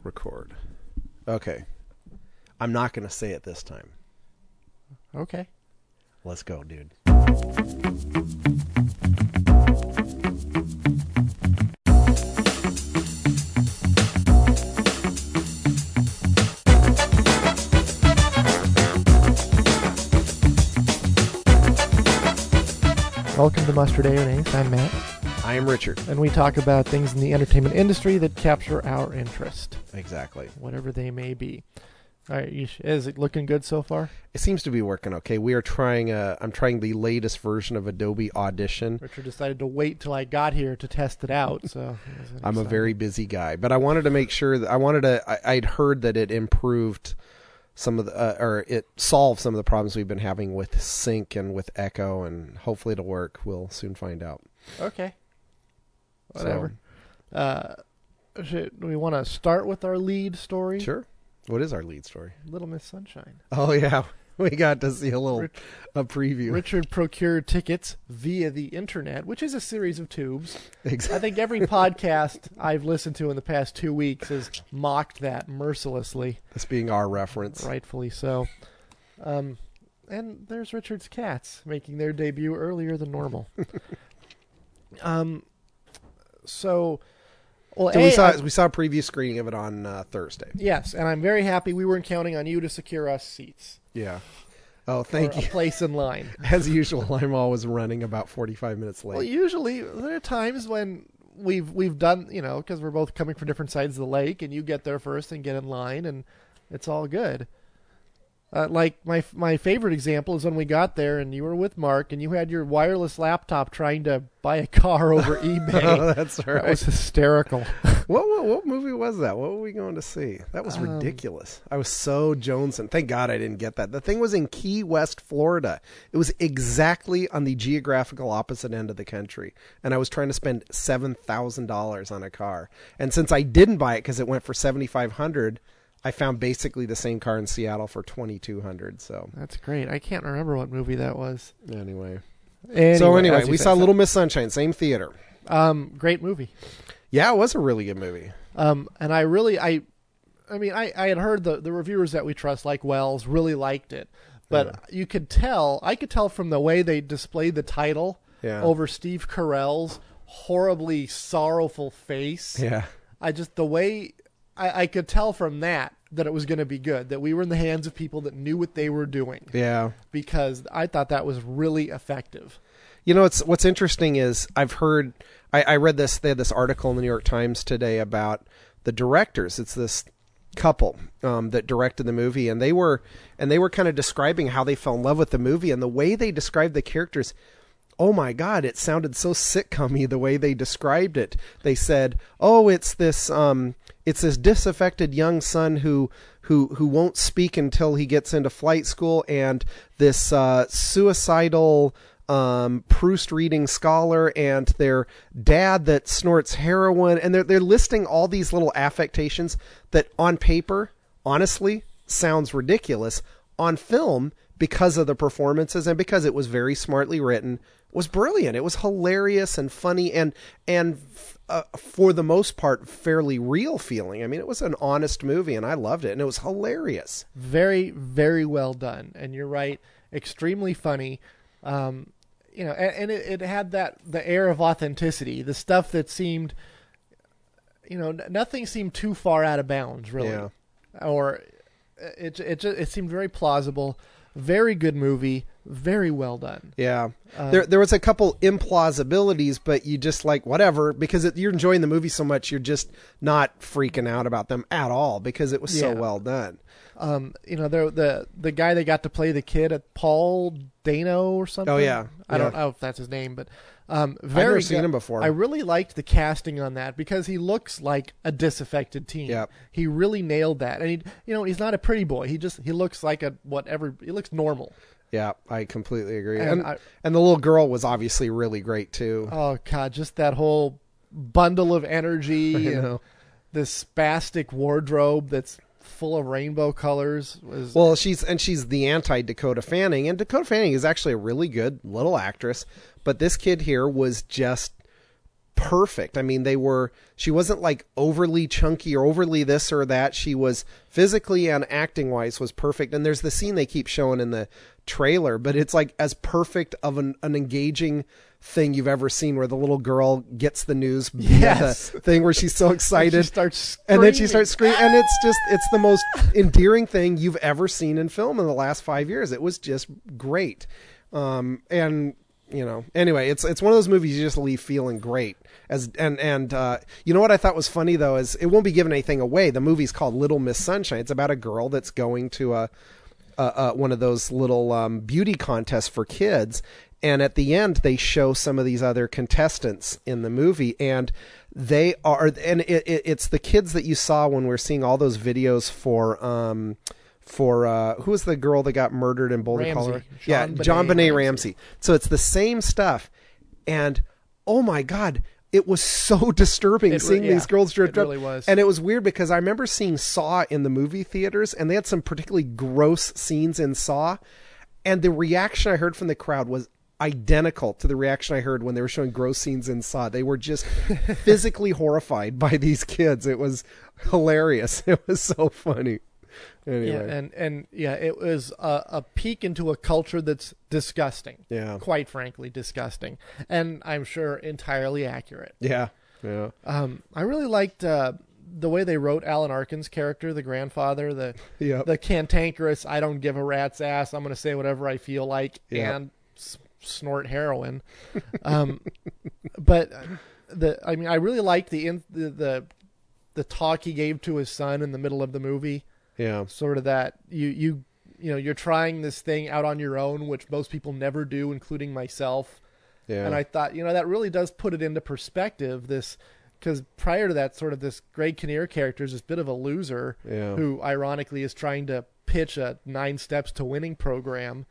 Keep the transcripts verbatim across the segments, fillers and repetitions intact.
Record. Okay. I'm not going to say it this time. Okay. Let's go, dude. Welcome to Mustard Mayonnaise. I'm Matt. I am Richard. And we talk about things in the entertainment industry that capture our interest. Exactly. Whatever they may be. All right, you sh- is it looking good so far? It seems to be working okay. We are trying, uh, I'm trying the latest version of Adobe Audition. Richard decided to wait till I got here to test it out. So I'm a very busy guy, but I wanted to make sure that I wanted to, I, I'd heard that it improved some of the, uh, or it solved some of the problems we've been having with sync and with echo, and hopefully it'll work. We'll soon find out. Okay. Whatever. So, uh, should, do we want to start with our lead story? Sure. What is our lead story? Little Miss Sunshine. Oh, yeah. We got to see a little Rich, a preview. Richard procured tickets via the internet, which is a series of tubes. Exactly. I think every podcast I've listened to in the past two weeks has mocked that mercilessly. This being our reference. Rightfully so. Um, and there's Richard's cats making their debut earlier than normal. um, so... Well, so a, we saw I, we saw a preview screening of it on uh, Thursday. Yes, and I'm very happy. We weren't counting on you to secure us seats. Yeah. Oh, thank or you. A place in line. As usual, I'm always running about forty-five minutes late. Well, usually there are times when we've we've done, you know, because we're both coming from different sides of the lake, and you get there first and get in line, and it's all good. Uh, like my my favorite example is when we got there and you were with Mark and you had your wireless laptop trying to buy a car over eBay. Oh, that's right. That was hysterical. what, what what movie was that? What were we going to see? That was Um, ridiculous. I was so jonesing. Thank God I didn't get that. The thing was in Key West, Florida. It was exactly on the geographical opposite end of the country, and I was trying to spend seven thousand dollars on a car. And since I didn't buy it because it went for seventy-five hundred dollars, I found basically the same car in Seattle for twenty-two hundred dollars. So that's great. I can't remember what movie that was. Anyway. anyway so anyway, we said, saw so. Little Miss Sunshine, same theater. Um, great movie. Yeah, it was a really good movie. Um, and I really, I, I mean, I, I had heard the, the reviewers that we trust, like Wells, really liked it. But yeah. you could tell, I could tell from the way they displayed the title yeah. over Steve Carell's horribly sorrowful face. Yeah. I just, the way... I, I could tell from that that it was going to be good, that we were in the hands of people that knew what they were doing. Yeah. Because I thought that was really effective. You know, it's what's interesting is I've heard, I, I read this, they had this article in the New York Times today about the directors. It's this couple um, that directed the movie, and they were, and they were kind of describing how they fell in love with the movie, and the way they described the characters, oh my God, it sounded so sitcom-y the way they described it. They said, oh, it's this, um, it's this disaffected young son who, who, who won't speak until he gets into flight school, and this uh, suicidal um, Proust reading scholar, and their dad that snorts heroin, and they're they're listing all these little affectations that on paper, honestly, sounds ridiculous. On film, because of the performances and because it was very smartly written, was brilliant. It was hilarious and funny and and uh, for the most part fairly real feeling. I mean, it was an honest movie and I loved it, and it was hilarious. Very, very well done. And you're right, extremely funny. Um, you know, and, and it, it had that the air of authenticity, the stuff that seemed, you know, nothing seemed too far out of bounds, really, yeah. or it it it seemed very plausible. Very good movie, very well done. Yeah, um, there there was a couple implausibilities, but you just like whatever because it, you're enjoying the movie so much, you're just not freaking out about them at all because it was yeah. so well done. Um, you know, the the the guy that got to play the kid, at Paul Dano or something. Oh yeah, I yeah. don't know if that's his name, but um, very I've never good. seen him before. I really liked the casting on that because he looks like a disaffected teen. Yeah, he really nailed that, and he, you know, he's not a pretty boy. He just he looks like a whatever. He looks normal. Yeah, I completely agree. And And I, and the little girl was obviously really great too. Oh God, just that whole bundle of energy I and know. this spastic wardrobe that's full of rainbow colors was well she's and she's the anti Dakota Fanning, and Dakota Fanning is actually a really good little actress, but this kid here was just perfect. I mean, they were, she wasn't like overly chunky or overly this or that. She was physically and acting wise was perfect. And there's the scene they keep showing in the trailer, but it's like as perfect of an, an engaging thing you've ever seen, where the little girl gets the news, yes, the thing where she's so excited, and, she starts and then she starts screaming, and it's just, it's the most endearing thing you've ever seen in film in the last five years. It was just great. Um, and you know, anyway, it's, it's one of those movies you just leave feeling great. As, and, and, uh, you know what I thought was funny though, is it won't be giving anything away. The movie's called Little Miss Sunshine. It's about a girl that's going to a, uh, uh, one of those little, um, beauty contests for kids. And at the end, they show some of these other contestants in the movie, and they are, and it, it, it's the kids that you saw when we we're seeing all those videos for, um, for, uh, who was the girl that got murdered in Boulder, Ramsey. Colorado? John Yeah, Benet John Benet Ramsey. Ramsey. So it's the same stuff. And oh my God, it was so disturbing It re- seeing yeah, these girls dripped it up. really was. And it was weird because I remember seeing Saw in the movie theaters, and they had some particularly gross scenes in Saw. And the reaction I heard from the crowd was identical to the reaction I heard when they were showing gross scenes in Saw. They were just physically horrified by these kids. It was hilarious. It was so funny. Anyway. Yeah, and, and yeah, it was a, a peek into a culture that's disgusting. Yeah. Quite frankly, disgusting. And I'm sure entirely accurate. Yeah. Yeah. Um, I really liked uh, the way they wrote Alan Arkin's character, the grandfather, the Yep. the cantankerous, I don't give a rat's ass, I'm going to say whatever I feel like, Yep. and s- snort heroin. um, but the I mean, I really liked the, in, the the the talk he gave to his son in the middle of the movie. Yeah. Sort of that you you you know you're trying this thing out on your own, which most people never do, including myself. Yeah. And I thought, you know, that really does put it into perspective. This, because prior to that, sort of this Greg Kinnear character is this bit of a loser Yeah. who, ironically, is trying to pitch a nine steps to winning program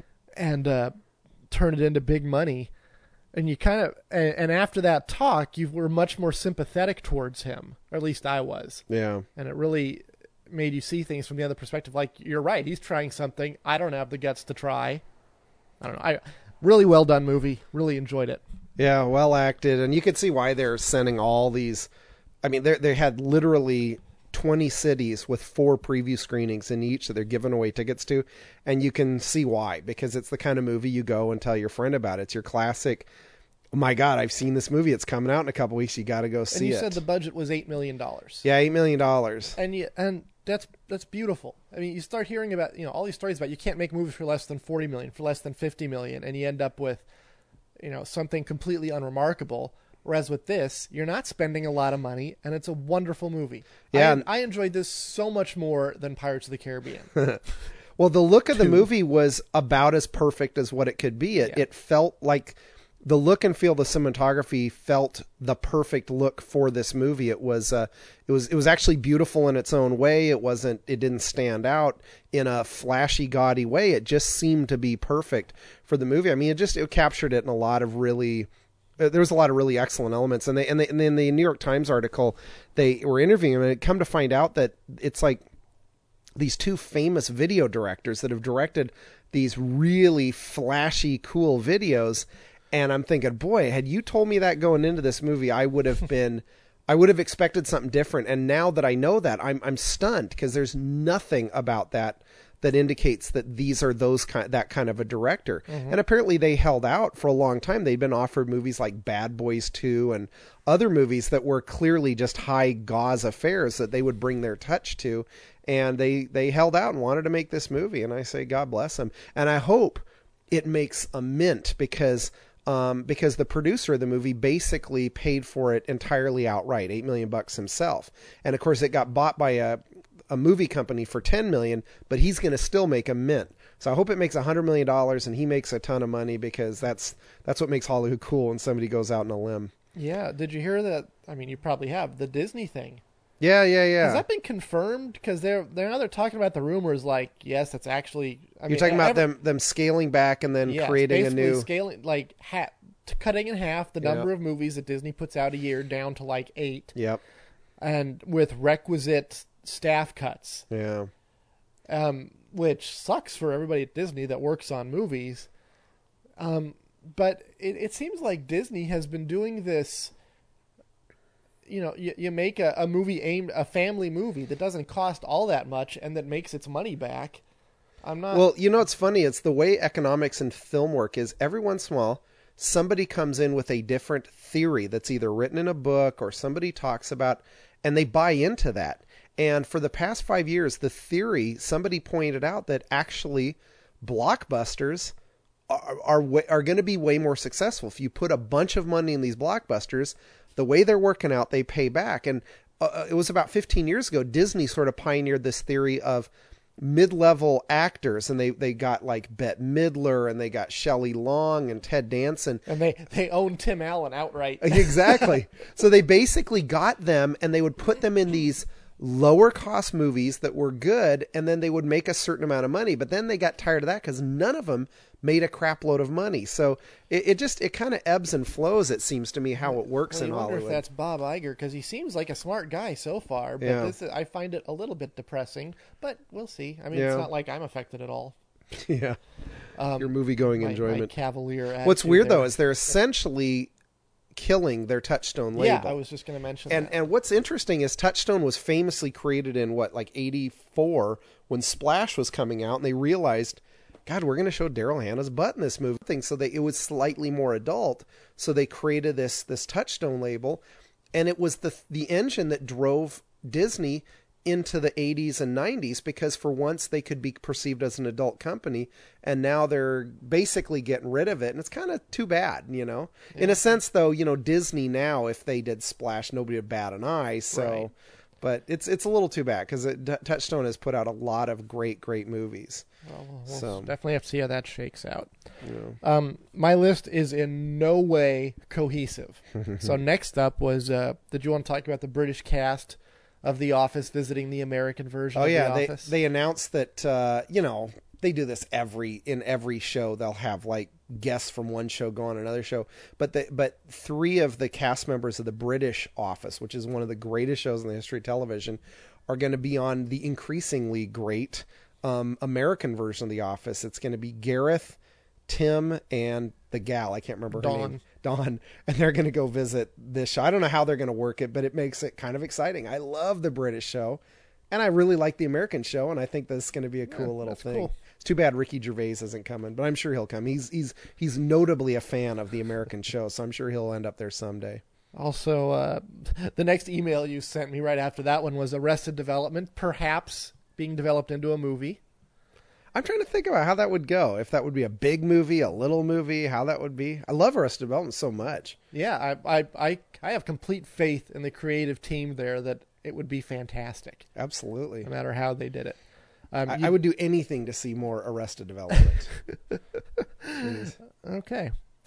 and uh, turn it into big money. And you kind of, and, and after that talk, you were much more sympathetic towards him, or at least I was. Yeah. And it really made you see things from the other perspective. Like, you're right, he's trying something I don't have the guts to try. I don't know. I really well done movie. Really enjoyed it. Yeah, well acted, and you could see why they're sending all these. I mean, they they had literally twenty cities with four preview screenings in each that they're giving away tickets to, and you can see why, because it's the kind of movie you go and tell your friend about. It's your classic. Oh my God, I've seen this movie. It's coming out in a couple weeks. You got to go see it. And you it. said the budget was eight million dollars. Yeah, eight million dollars. And you, and that's that's beautiful. I mean, you start hearing about, you know, all these stories about you can't make movies for less than forty million, for less than fifty million, and you end up with, you know, something completely unremarkable. Whereas with this, you're not spending a lot of money, and it's a wonderful movie. Yeah, I, I enjoyed this so much more than Pirates of the Caribbean. Well, the look of the movie was about as perfect as what it could be. It Yeah. it felt like the look and feel, the cinematography felt the perfect look for this movie. It was, uh, it was, it was actually beautiful in its own way. It wasn't, it didn't stand out in a flashy, gaudy way. It just seemed to be perfect for the movie. I mean, it just, it captured it in a lot of really, uh, there was a lot of really excellent elements. And they, and they, and in the New York Times article, they were interviewing him, and it come to find out that it's like these two famous video directors that have directed these really flashy, cool videos. And I'm thinking, boy, had you told me that going into this movie, I would have been, I would have expected something different. And now that I know that, I'm I'm stunned, because there's nothing about that that indicates that these are those kind, that kind of a director. Mm-hmm. And apparently they held out for a long time. They'd been offered movies like Bad Boys two and other movies that were clearly just high gauze affairs that they would bring their touch to. And they, they held out and wanted to make this movie. And I say, God bless them. And I hope it makes a mint, because Um, because the producer of the movie basically paid for it entirely outright, eight million bucks himself. And of course it got bought by a, a movie company for ten million, but he's going to still make a mint. So I hope it makes a hundred million dollars and he makes a ton of money, because that's, that's what makes Hollywood cool when somebody goes out on a limb. Yeah. Did you hear that? I mean, you probably have the Disney thing. Yeah, yeah, yeah. Has that been confirmed? Because they're they're now they're talking about the rumors. Like, yes, that's actually. I You're mean, talking about ever, them them scaling back and then yes, creating a new scaling, like ha- cutting in half the number Yep. of movies that Disney puts out a year down to like eight. Yep. And with requisite staff cuts. Yeah. Um, which sucks for everybody at Disney that works on movies. Um, but it, it seems like Disney has been doing this you know, you, you make a, a movie aimed a family movie that doesn't cost all that much and that makes its money back. I'm not. Well, you know, it's funny. It's the way economics and film work is every once in a while, somebody comes in with a different theory that's either written in a book or somebody talks about, and they buy into that. And for the past five years, the theory, somebody pointed out that actually blockbusters are are, are going to be way more successful. If you put a bunch of money in these blockbusters, the way they're working out, they pay back. And uh, it was about fifteen years ago, Disney sort of pioneered this theory of mid-level actors, and they, they got like Bette Midler, and they got Shelley Long and Ted Danson. And they, they own Tim Allen outright. Exactly. So they basically got them, and they would put them in these lower cost movies that were good, and then they would make a certain amount of money. But then they got tired of that because none of them made a crap load of money. So it, it just, it kind of ebbs and flows, it seems to me, how it works well, in I wonder Hollywood. if that's Bob Iger, because he seems like a smart guy so far, but Yeah. this is, I find it a little bit depressing, but we'll see. I mean, Yeah. it's not like I'm affected at all. Yeah. Um, Your movie-going my, enjoyment. My cavalier attitude What's weird, there. though, is they're essentially killing their Touchstone label. Yeah, I was just going to mention And that. and what's interesting is Touchstone was famously created in what, like eighty-four, when Splash was coming out, and they realized, God, we're going to show Daryl Hannah's butt in this movie. Thing, so they it was slightly more adult. So they created this this Touchstone label, and it was the the engine that drove Disney into the eighties and nineties, because for once they could be perceived as an adult company, and now they're basically getting rid of it, and it's kind of too bad, you know. Yeah. In a sense, though, you know, Disney now, if they did Splash, nobody would bat an eye. So, right. But it's it's a little too bad, because Touchstone has put out a lot of great great movies. Well, we'll so definitely have to see how that shakes out. Yeah. Um, my list is in no way cohesive. So next up was, uh, did you want to talk about the British cast of The Office visiting the American version oh, of yeah, The Office? They, they announced that, uh, you know, they do this every in every show. They'll have like guests from one show go on another show. But the, but three of the cast members of the British Office, which is one of the greatest shows in the history of television, are going to be on the increasingly great um, American version of The Office. It's going to be Gareth, Tim, and the gal. I can't remember her Dawn. name. Dawn. And they're going to go visit this show. I don't know how they're going to work it, but it makes it kind of exciting. I love the British show, and I really like the American show, and I think this is going to be a cool Yeah, little that's thing. cool. It's too bad Ricky Gervais isn't coming, but I'm sure he'll come. He's he's he's notably a fan of the American show, so I'm sure he'll end up there someday. Also, uh, the next email you sent me right after that one was Arrested Development, perhaps being developed into a movie. I'm trying to think about how that would go. If that would be a big movie, a little movie, how that would be. I love Arrested Development so much. Yeah, I, I, I, I have complete faith in the creative team there that it would be fantastic. Absolutely. No matter how they did it. Um, I, you, I would do anything to see more Arrested Development. Okay.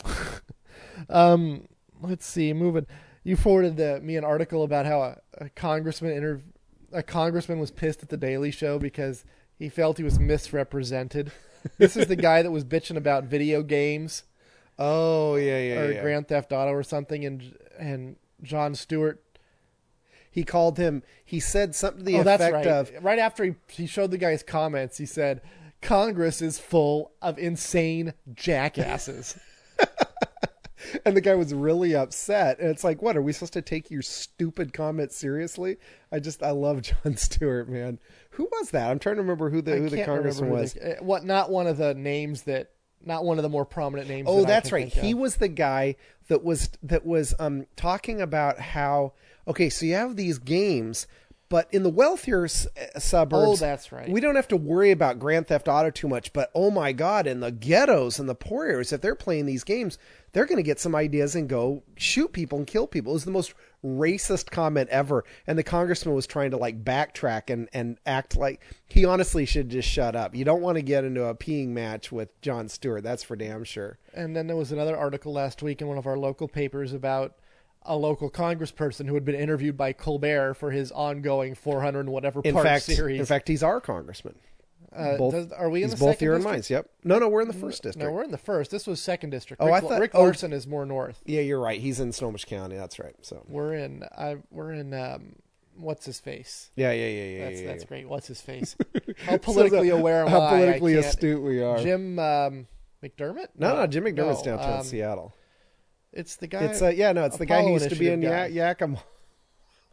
um, let's see. Moving. You forwarded the, me an article about how a, a congressman inter, a congressman was pissed at the Daily Show because he felt he was misrepresented. This is the guy that was bitching about video games. Oh yeah, yeah, or yeah. Grand Theft Auto or something, and and Jon Stewart. He called him. He said something to the oh, effect that's right. of Right after he he showed the guy's comments, he said, "Congress is full of insane jackasses." And the guy was really upset. And it's like, what, are we supposed to take your stupid comments seriously? I just, I love Jon Stewart, man. Who was that? I'm trying to remember who the I who the can't congressman remember who was. the- uh, what? Not one of the names that. Not one of the more prominent names. Oh, that I that's can right. think He of. was the guy that was that was um, talking about how, okay, so you have these games, but in the wealthier s- suburbs, Oh, that's right. we don't have to worry about Grand Theft Auto too much. But oh my God, in the ghettos and the poor areas, if they're playing these games, they're going to get some ideas and go shoot people and kill people. It was the most racist comment ever. And the congressman was trying to like backtrack and, and act like he honestly should just shut up. You don't want to get into a peeing match with Jon Stewart. That's for damn sure. And then there was another article last week in one of our local papers about a local congressperson who had been interviewed by Colbert for his ongoing four hundred and whatever In part fact, series. in fact, he's our congressman. Uh, both, does, are we in he's the both second here in district? mines. Yep. No, no, we're in the first No, district. we're in the first. This was second district. Oh, Rick, I thought- Rick oh. Larson is more north. Yeah, you're right. He's in Snohomish County. That's right. So We're in. I. We're in. Um, what's his face? yeah, yeah, yeah, yeah. That's yeah, that's yeah. great. What's his face? How politically So the- aware am How I? politically I can't- astute we are. Jim um, McDermott? no, no, Jim McDermott's No, downtown um, Seattle. It's the guy. It's uh, yeah, no, it's the guy who Apollo used to be in Initiative ya- guy. Yakima.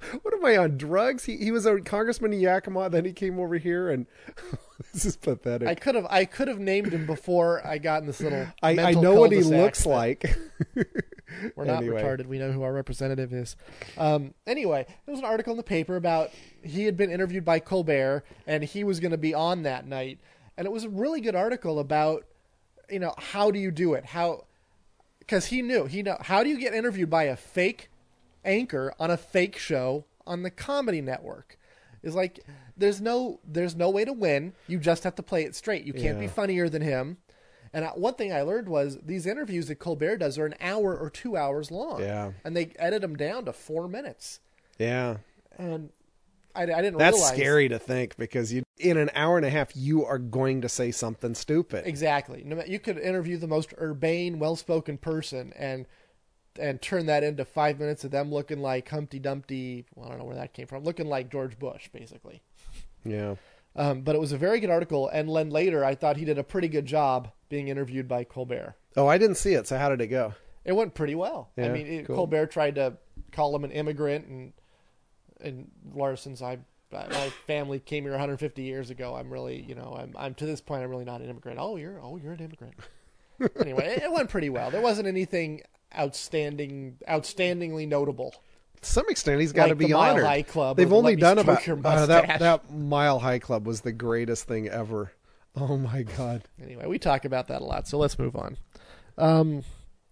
What am I on drugs? He he was a congressman in Yakima, then he came over here, and this is pathetic. I could have I could have named him before I got in this little. I, I mental know what he cul-de-sac, looks but like. We're not Anyway. retarded. We know who our representative is. Um, anyway, there was an article in the paper about he had been interviewed by Colbert, and he was going to be on that night. And it was a really good article about, you know, how do you do it? How, because he knew he know how do you get interviewed by a fake anchor on a fake show on the Comedy Network? Is like there's no there's no way to win. You just have to play it straight. You can't Yeah. be funnier than him. And one thing I learned was these interviews that Colbert does are an hour or two hours long. Yeah. And they edit them down to four minutes. Yeah. And I, I didn't That's realize. scary to think, because you in an hour and a half you are going to say something stupid. Exactly. No ma- You could interview the most urbane, well-spoken person and and turn that into five minutes of them looking like Humpty Dumpty. Well, I don't know where that came from. Looking like George Bush, basically. Yeah. Um, but it was a very good article. And then later, I thought he did a pretty good job being interviewed by Colbert. Oh, I didn't see it. So how did it go? It went pretty well. I Yeah, mean, it, cool. Colbert tried to call him an immigrant, and and Larson's, I my family came here one hundred fifty years ago. I'm really, you know, I'm I'm to this point, I'm really not an immigrant. Oh, you're oh, you're an immigrant. Anyway, it, it went pretty well. There wasn't anything outstanding, outstandingly notable. To some extent, he's got to Like the be Mile honored. High Club, They've or only Let Me done Stroke about Your uh, that Mustache. that Mile High Club was the greatest thing ever. Oh my god. Anyway, we talk about that a lot, so let's move on. Um,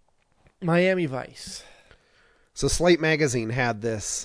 Miami Vice. So Slate Magazine had this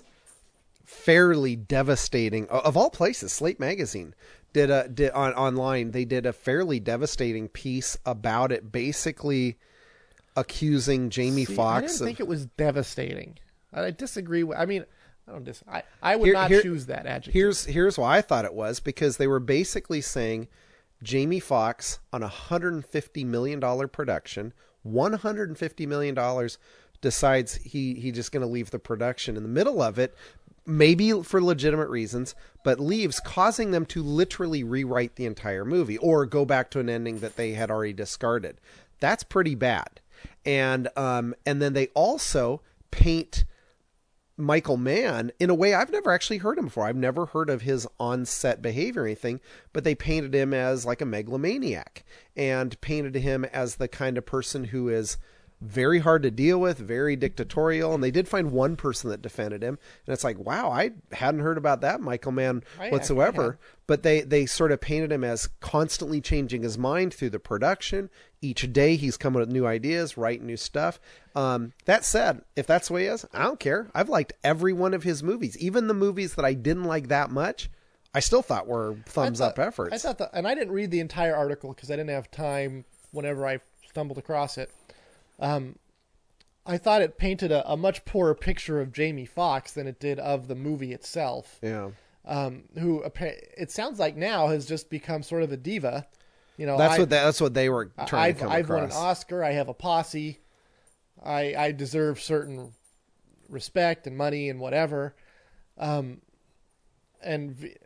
fairly devastating, of all places, Slate Magazine did a did on online. They did a fairly devastating piece about it, basically accusing Jamie See, I Foxx didn't of. think it was devastating. I disagree with. I mean, I don't dis. I, I would Here- not here- choose that adjective. Here's here's why I thought it was, because they were basically saying Jamie Foxx on a hundred fifty million dollar production, one hundred fifty million dollars, decides he he just going to leave the production in the middle of it, maybe for legitimate reasons, but leaves, causing them to literally rewrite the entire movie or go back to an ending that they had already discarded. That's pretty bad. And um and then they also paint Michael Mann in a way I've never actually heard him before. I've never heard of his on-set behavior or anything, but they painted him as like a megalomaniac and painted him as the kind of person who is very hard to deal with, very dictatorial. And they did find one person that defended him. And it's like, wow, I hadn't heard about that Michael Mann I- whatsoever. I had. But they, they sort of painted him as constantly changing his mind through the production. Each day he's coming with new ideas, writing new stuff. Um, that said, if that's the way he is, I don't care. I've liked every one of his movies. Even the movies that I didn't like that much, I still thought were thumbs I up thought- efforts. I thought that, and I didn't read the entire article because I didn't have time whenever I stumbled across it. Um, I thought it painted a, a much poorer picture of Jamie Foxx than it did of the movie itself. yeah. Um, who appa- it sounds like now has just become sort of a diva. You know, That's I, what they, that's what they were trying I've, to come I've won an across. Oscar. I have a posse. I I deserve certain respect and money and whatever. Um, and v-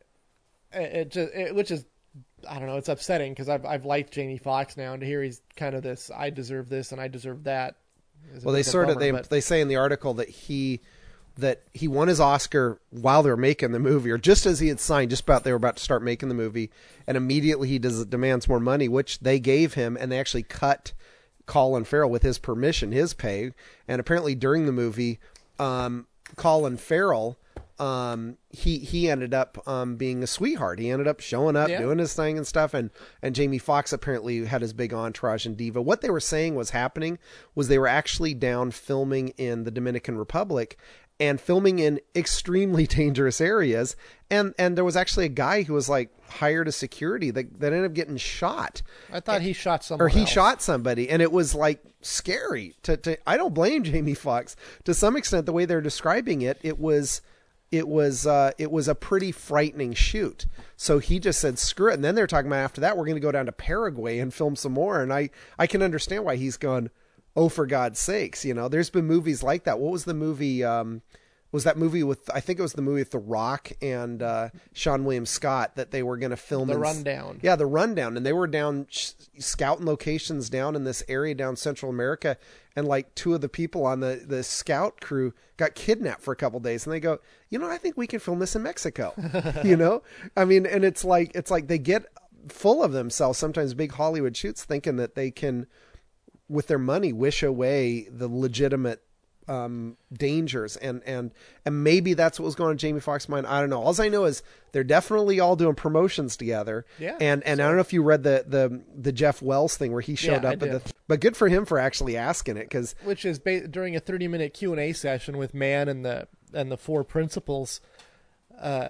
it just it, which is I don't know. It's upsetting because I've I've liked Jamie Foxx now, and to hear he's kind of this. I deserve this and I deserve that. is a Well, bit they of a sort of bummer, they but- they say in the article that he that he won his Oscar while they were making the movie, or just as he had signed, just about they were about to start making the movie, and immediately he does demands more money, which they gave him, and they actually cut Colin Farrell with his permission, his pay, and apparently during the movie, um, Colin Farrell. Um, he, he ended up, um, being a sweetheart. He ended up showing up, Yeah. doing his thing and stuff. And, and Jamie Foxx apparently had his big entourage and diva. What they were saying was happening was they were actually down filming in the Dominican Republic and filming in extremely dangerous areas. And, and there was actually a guy who was like hired as security that, that ended up getting shot. I thought he shot someone. Or he else. shot somebody, and it was like scary to, to, I don't blame Jamie Foxx to some extent. The way they're describing it, it was, it was, uh, it was a pretty frightening shoot. So he just said, screw it. And then they're talking about after that, we're going to go down to Paraguay and film some more. And I, I can understand why he's gone, oh, for God's sakes, you know, there's been movies like that. What was the movie, um, was that movie with, I think it was the movie with The Rock and uh, Sean William Scott that they were going to film. The in, Rundown. Yeah, The Rundown. And they were down sh- scouting locations down in this area down Central America. And like two of the people on the, the scout crew got kidnapped for a couple days. And they go, you know, I think we can film this in Mexico. You know, I mean, and it's like, it's like they get full of themselves, sometimes big Hollywood shoots, thinking that they can, with their money, wish away the legitimate um, dangers. And, and, and maybe that's what was going on in Jamie Foxx's mind. I don't know. All I know is they're definitely all doing promotions together. Yeah. And, and so. I don't know if you read the, the, the Jeff Wells thing where he showed Yeah, up I at did. the, but good for him for actually asking it. Cause Which is ba- during a thirty minute Q and A session with Mann and the, and the four principals, uh,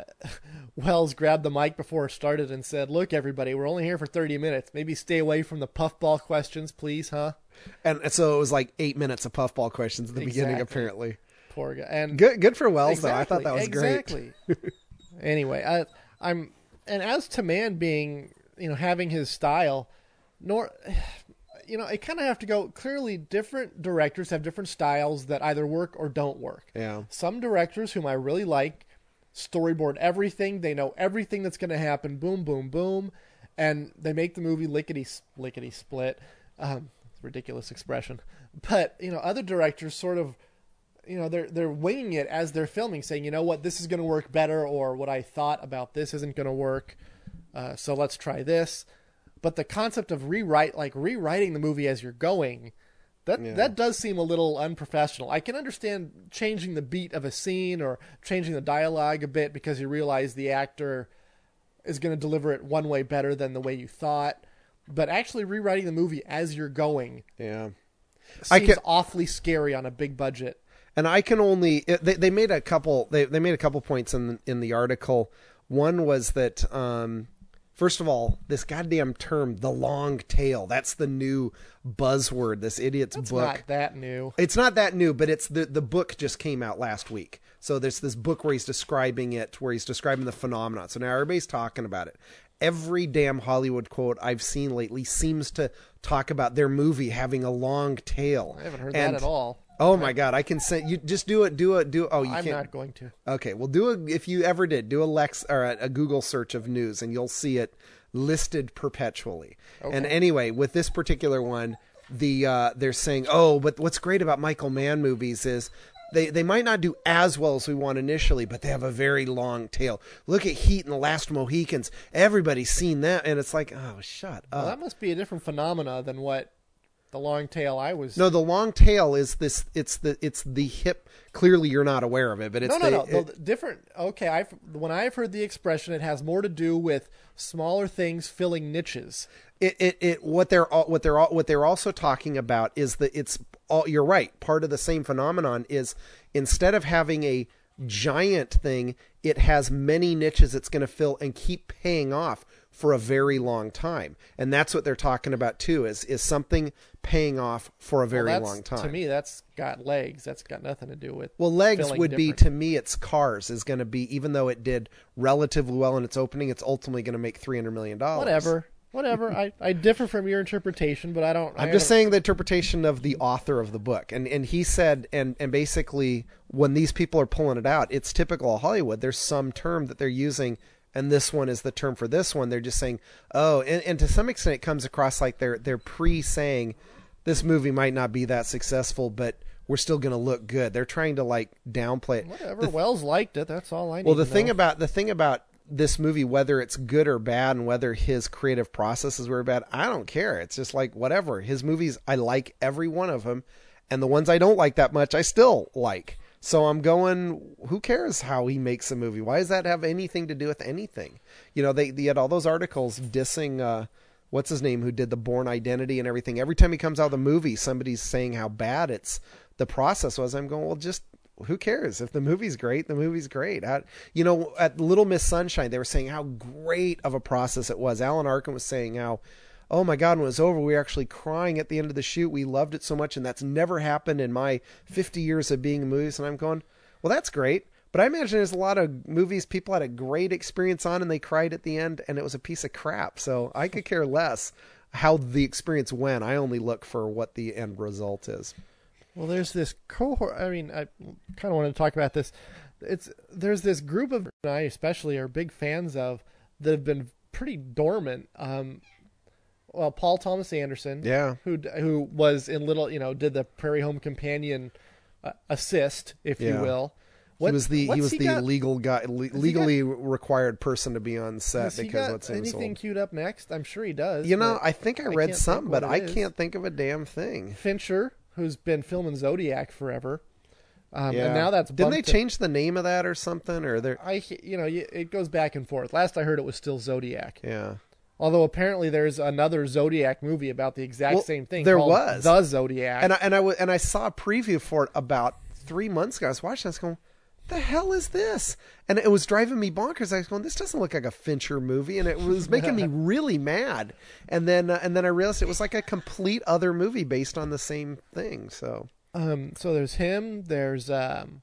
Wells grabbed the mic before it started and said, look, everybody, we're only here for thirty minutes. Maybe stay away from the puffball questions, please, huh? and so it was like eight minutes of puffball questions at the beginning, Exactly. apparently. Poor guy. And Good, good for Wells exactly, though. I thought that was exactly. great. Anyway, I, I'm, and as to Mann being, you know, having his style, nor, you know, I kind of have to go, clearly different directors have different styles that either work or don't work. Yeah. Some directors whom I really like storyboard everything. They know everything that's going to happen. Boom, boom, boom. And they make the movie lickety, lickety split. Um, ridiculous expression. But, you know, other directors sort of, you know, they're, they're winging it as they're filming, saying, you know what, this is going to work better, or what I thought about this isn't going to work. Uh, so let's try this. But the concept of rewrite, like rewriting the movie as you're going, that Yeah. that does seem a little unprofessional. I can understand changing the beat of a scene or changing the dialogue a bit because you realize the actor is going to deliver it one way better than the way you thought. But actually rewriting the movie as you're going Yeah. seems I can- awfully scary on a big budget. And I can only they, they made a couple they, they made a couple points in in the article. One was that um, first of all, this goddamn term, the long tail, that's the new buzzword. This idiot's It's book. not that new. It's not that new, but it's the the book just came out last week. So there's this book where he's describing it, where he's describing the phenomenon. So now everybody's talking about it. Every damn Hollywood quote I've seen lately seems to talk about their movie having a long tail. I haven't heard And- that at all. Oh my God! I can send you. Just do it. Do it. Do it. Oh, you I'm can't. not going to. Okay, well, do a if you ever did do a Lex or a, a Google search of news, and you'll see it listed perpetually. Okay. And anyway, with this particular one, the uh, they're saying, oh, but what's great about Michael Mann movies is they they might not do as well as we want initially, but they have a very long tail. Look at Heat and The Last Mohicans. Everybody's seen that, and it's like, oh, shut up. Well, that must be a different phenomena than what the long tail I was. No, the long tail is this. It's the it's the hip. Clearly, you're not aware of it, but it's no, no, the, no. it- The different. Okay, I've when I've heard the expression, it has more to do with smaller things filling niches. It, it, it, what they're, al- what they're, al- what they're also talking about is that it's all, you're right. Part of the same phenomenon is instead of having a giant thing, it has many niches it's going to fill and keep paying off for a very long time. And that's what they're talking about too, is, is something paying off for a very Well, that's- long time. To me, that's got legs. That's got nothing to do with. Well, legs filling would be, different- to me, it's Cars is going to be, even though it did relatively well in its opening, it's ultimately going to make three hundred million dollars. Whatever, whatever. I, I differ from your interpretation, but I don't. I I'm just haven't- saying the interpretation of the author of the book. And and he said, and, and basically, when these people are pulling it out, it's typical of Hollywood. There's some term that they're using, and this one is the term for this one. They're just saying, oh, and, and to some extent, it comes across like they're they're pre-saying, this movie might not be that successful, but we're still going to look good. They're trying to like downplay it. Whatever. The- Wells liked it. That's all I need. well, the to thing know. about the thing about this movie, whether it's good or bad, and whether his creative processes were bad, I don't care. It's just like whatever. His movies, I like every one of them, and the ones I don't like that much, I still like. So I'm going, who cares how he makes a movie? Why does that have anything to do with anything? You know, they, they had all those articles dissing, uh, what's his name, who did the Bourne Identity and everything. Every time he comes out of the movie, somebody's saying how bad it's the process was. I'm going, well, just who cares? If the movie's great, the movie's great. I, you know, at Little Miss Sunshine, they were saying how great of a process it was. Alan Arkin was saying how, oh my God, when it was over, we were actually crying at the end of the shoot. We loved it so much, and that's never happened in my fifty years of being in movies. And I'm going, well, that's great. But I imagine there's a lot of movies people had a great experience on, and they cried at the end, and it was a piece of crap. So I could care less how the experience went. I only look for what the end result is. Well, there's this cohort. I mean, I kind of wanted to talk about this. It's there's this group of I especially are big fans of that have been pretty dormant. Um, well, Paul Thomas Anderson, Yeah. who who was in Little, you know, did the Prairie Home Companion uh, assist, if you Yeah. will. He What- was the he what's was he the got- legal guy, le- he legally required person to be on set Has he because got what seems anything old. queued up next? I'm sure he does. You know, but I think I I read can't something, think but what I it is. can't think of a damn thing. Fincher, who's been filming Zodiac forever, um, Yeah. and now that's Didn't they bumped to- change the name of that or something? Or they I, you know, you- it goes back and forth. Last I heard, it was still Zodiac. yeah. Although apparently there's another Zodiac movie about the exact Well, same thing. there called was. The Zodiac. And I and I w- and I saw a preview for it about three months ago. I was watching. I was going, "The hell is this?" And it was driving me bonkers. I was going, "This doesn't look like a Fincher movie," and it was making me really mad. And then uh, and then I realized it was like a complete other movie based on the same thing. So um, so there's him. There's um,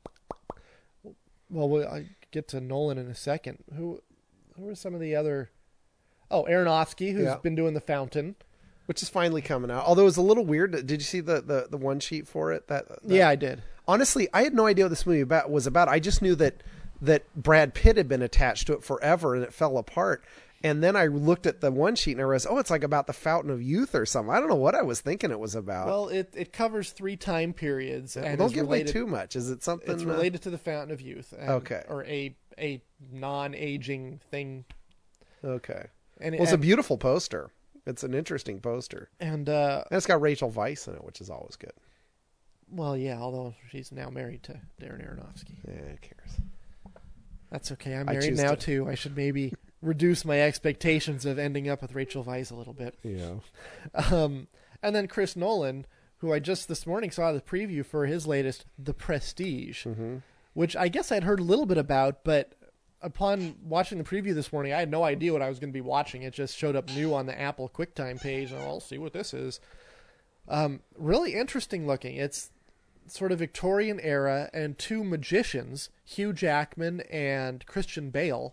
well, we'll I get to Nolan in a second. Who who are some of the other? Oh, Aronofsky, who's Yeah. been doing The Fountain. which is finally coming out. Although it was a little weird. Did you see the the, the one sheet for it? That, that Yeah, I did. honestly, I had no idea what this movie about was about. I just knew that that Brad Pitt had been attached to it forever, and it fell apart. And then I looked at the one sheet and I realized, oh, it's like about the Fountain of Youth or something. I don't know what I was thinking it was about. Well, it it covers three time periods. Well, and don't is give away related, too much. Is it something? It's uh, related to the Fountain of Youth. And, Okay. Or a a non aging thing. okay. And, Well, it's a and, beautiful poster. It's an interesting poster, and uh, and it's got Rachel Weisz in it, which is always good. well, yeah. Although she's now married to Darren Aronofsky. Yeah, who cares? That's okay. I'm I married choose now to- too. I should maybe reduce my expectations of ending up with Rachel Weisz a little bit. Yeah. Um, and then Chris Nolan, who I just this morning saw the preview for his latest, The Prestige, Mm-hmm. which I guess I'd heard a little bit about, but upon watching the preview this morning, I had no idea what I was going to be watching. It just showed up new on the Apple QuickTime page, and I'll see what this is. Um, really interesting looking. It's sort of Victorian era, and two magicians, Hugh Jackman and Christian Bale,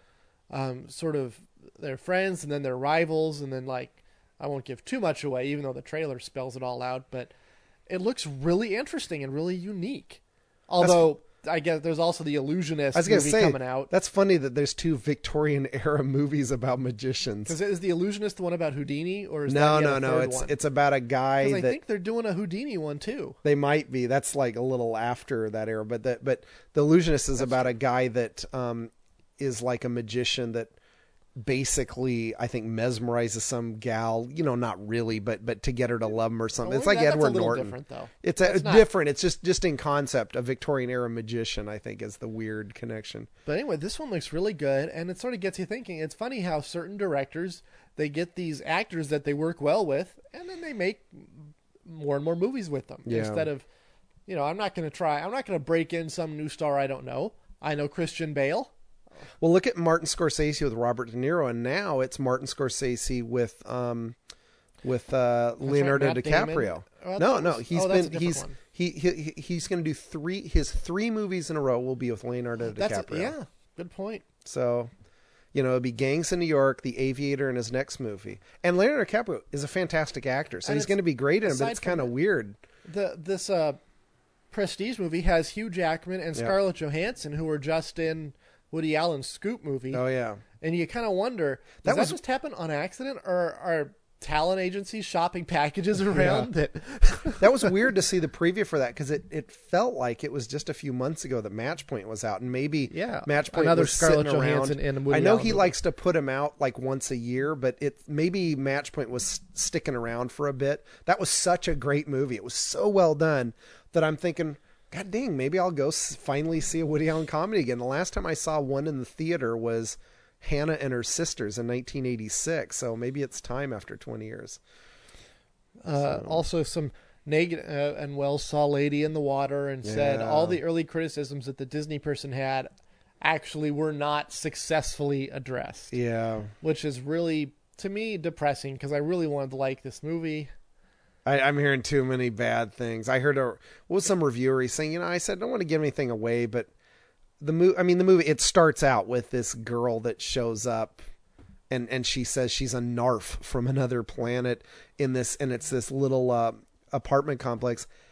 um, sort of they're friends, and then they're rivals, and then like I won't give too much away, even though the trailer spells it all out, but it looks really interesting and really unique. Although I guess there's also the Illusionist I was going movie to say, coming out. that's funny that there's two Victorian era movies about magicians. Because is the Illusionist the one about Houdini, or is No, that no, the no. third It's one? it's about a guy 'Cause I that think they're doing a Houdini one too. they might be. That's like a little after that era, but that but the Illusionist is about a guy that um is like a magician that basically I think mesmerizes some gal, you know, not really, but but to get her to love him or something. Well, It's like that- that's Edward a little Norton. different, though. It's a, That's not- different. It's just just in concept. A Victorian era magician, I think, is the weird connection. But anyway, this one looks really good, and it sort of gets you thinking. It's funny how certain directors, they get these actors that they work well with, and then they make more and more movies with them. Yeah. Instead of, you know, I'm not going to try, I'm not going to break in some new star I don't know. I know Christian Bale. Well, look at Martin Scorsese with Robert De Niro, and now it's Martin Scorsese with um, with uh, Leonardo Matt Damon. DiCaprio. Oh, no, that no, was- he's oh, that's a been different he's one. he, he he's going to do three his three movies in a row will be with Leonardo That's DiCaprio. yeah, good point. So, you know, it'll be Gangs in New York, The Aviator, and his next movie. And Leonardo DiCaprio is a fantastic actor, so And he's it's- going to be great in it. But aside it's from kind of that- weird. The this uh, Prestige movie has Hugh Jackman and Yeah. Scarlett Johansson, who were just in Woody Allen's Scoop movie. Oh yeah. And you kind of wonder, does That that, was- just happen on accident, or are talent agencies shopping packages around that? That was weird to see the preview for that because it, it felt like it was just a few months ago that Matchpoint was out, and maybe Yeah, Matchpoint another was Scarlett sitting around. Johansson in a Woody I know Allen he movie. likes to put him out like once a year, but it maybe Matchpoint was s- sticking around for a bit. That was such a great movie; it was so well done that I'm thinking, God dang, maybe I'll go s- finally see a Woody Allen comedy again. The last time I saw one in the theater was Hannah and Her Sisters in nineteen eighty-six, so maybe it's time after twenty years. Uh, also, some negative, uh, and Wells saw Lady in the Water and said Yeah. all the early criticisms that the Disney person had actually were not successful addressed, Yeah. which is really, to me, depressing because I really wanted to like this movie. I, I'm hearing too many bad things. I heard a what was some reviewer he's saying, you know, I said I don't want to give anything away, but the movie, I mean, the movie, it starts out with this girl that shows up, and and she says she's a narf from another planet in this, and it's this little uh, apartment complex,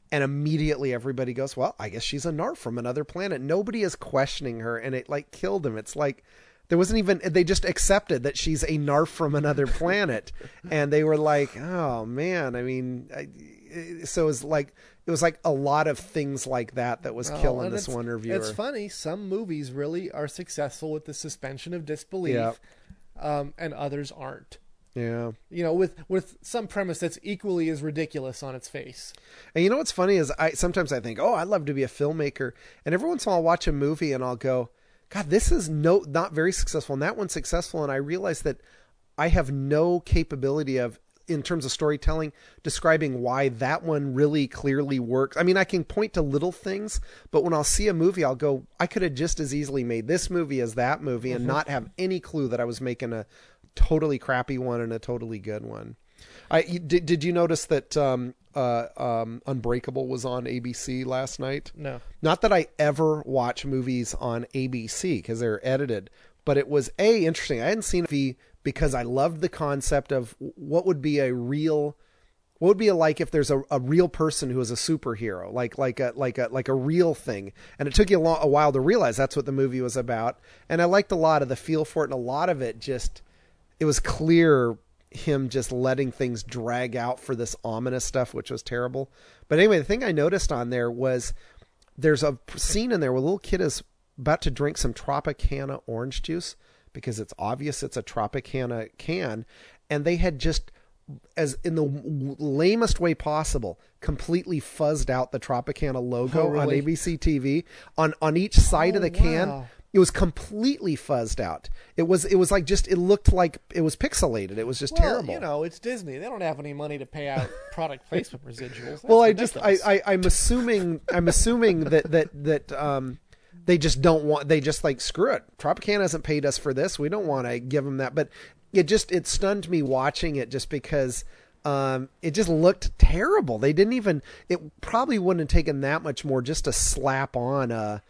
And immediately everybody goes, well, I guess she's a Narf from another planet. Nobody is questioning her, and it like killed him. It's like there wasn't even, they just accepted that she's a Narf from another planet. And they were like, oh man, I mean, I, so it was like, it was like a lot of things like that that was Well, killing and this it's- one reviewer. It's funny. Some movies really are successful with the suspension of disbelief, Yeah. um, and others aren't. Yeah. You know, with with some premise that's equally as ridiculous on its face. And you know what's funny is I sometimes I think, oh, I'd love to be a filmmaker. And every once in a while I'll watch a movie and I'll go, God, this is no not very successful, and that one's successful. And I realize that I have no capability of, in terms of storytelling, describing why that one really clearly works. I mean, I can point to little things, but when I'll see a movie, I'll go, I could have just as easily made this movie as that movie and Mhm. not have any clue that I was making a totally crappy one and a totally good one. I did. Did you notice that um, uh, um, Unbreakable was on A B C last night? No. Not that I ever watch movies on A B C because they're edited, but it was a interesting. I hadn't seen it because I loved the concept of what would be a real, what would be like if there's a, a real person who is a superhero, like like a like a like a real thing. And it took you a, long, a while to realize that's what the movie was about. And I liked a lot of the feel for it, and a lot of it just, it was clear him just letting things drag out for this ominous stuff, which was terrible. But anyway, the thing I noticed on there was there's a scene in there where a little kid is about to drink some Tropicana orange juice because it's obvious it's a Tropicana can. And they had just, as in the lamest way possible, completely fuzzed out the Tropicana logo Oh, really? on A B C T V on, on each side Oh, of the can. wow. It was completely fuzzed out. It was it was like just it looked like it was pixelated. It was just Well, terrible. you know, it's Disney. They don't have any money to pay out product placement residuals. That's well, I just I, ridiculous. I I'm assuming I'm assuming that that that um they just don't want they just like screw it. Tropicana hasn't paid us for this. We don't want to give them that. But it just it stunned me watching it just because um it just looked terrible. They didn't even it probably wouldn't have taken that much more just to slap on a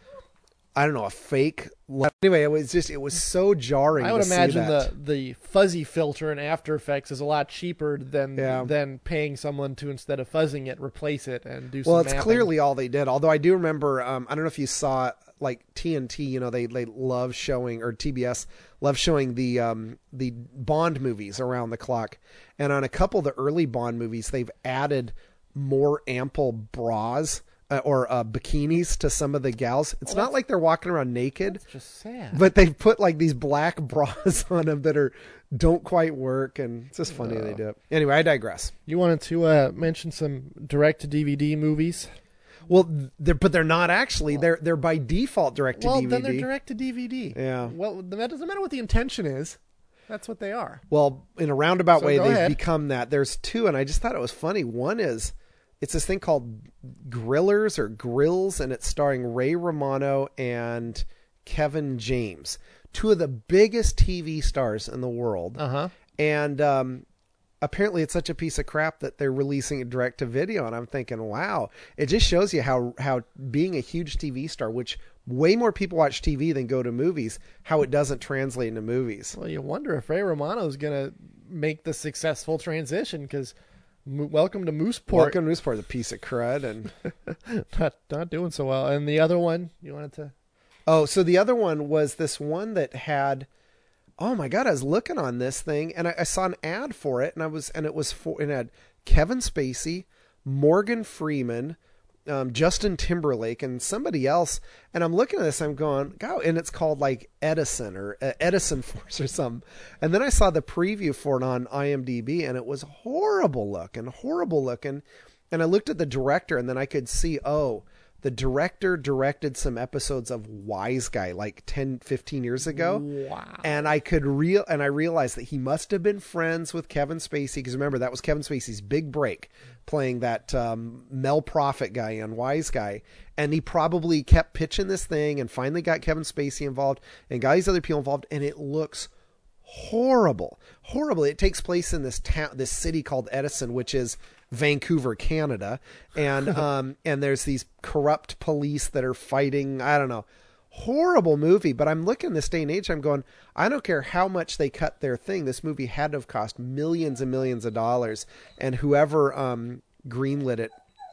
I don't know, a fake. Anyway, it was just, it was so jarring. I would to see imagine that. the the fuzzy filter in After Effects is a lot cheaper than Yeah. than paying someone to, instead of fuzzing it, replace it and do some Well, it's mapping. clearly all they did. Although I do remember, um, I don't know if you saw like T N T. You know, they they love showing, or T B S love showing the um, the Bond movies around the clock. And on a couple of the early Bond movies, they've added more ample bras uh, or uh, bikinis to some of the gals. It's Oh, not that's- like they're walking around naked. It's just sad. But they've put like these black bras on them that are don't quite work, and it's just funny they do it. Anyway, I digress. You wanted to uh, mention some direct to D V D movies. Well, they're, but they're not actually. They're they're by default direct to Well, D V D. then they're direct to D V D. Yeah. Well, that doesn't matter what the intention is. That's what they are. Well, in a roundabout So way, go they've ahead. become that. There's two, and I just thought it was funny. One is it's this thing called Grillers or Grills, and it's starring Ray Romano and Kevin James, two of the biggest T V stars in the world. Uh huh. And um, apparently it's such a piece of crap that they're releasing it direct to video. And I'm thinking, wow, it just shows you how, how being a huge T V star, which way more people watch T V than go to movies, how it doesn't translate into movies. Well, you wonder if Ray Romano is going to make the successful transition, because Mo- welcome to Mooseport. Welcome to Mooseport is a piece of crud. And not not doing so well. And the other one, you wanted to. oh, so the other one was this one that had, oh my God, I was looking on this thing and I, I saw an ad for it, and I was, and it was for, it had Kevin Spacey, Morgan Freeman, um, Justin Timberlake, and somebody else. And I'm looking at this, I'm going, God, and it's called like Edison or uh, Edison Force or something. And then I saw the preview for it on IMDb, and it was horrible looking, horrible looking. And I looked at the director, and then I could see, oh, the director directed some episodes of Wise Guy like ten, fifteen years ago. Wow. And I could real and I realized that he must have been friends with Kevin Spacey, because remember, that was Kevin Spacey's big break, playing that um, Mel Prophet guy on Wise Guy. And he probably kept pitching this thing and finally got Kevin Spacey involved and got these other people involved. And it looks horrible, horrible. It takes place in this town, this city called Edison, which is Vancouver, Canada. And, um, and there's these corrupt police that are fighting. I don't know. Horrible movie. But I'm looking this day and age, I'm going, I don't care how much they cut their thing. This movie had to have cost millions and millions of dollars. And whoever, um, greenlit it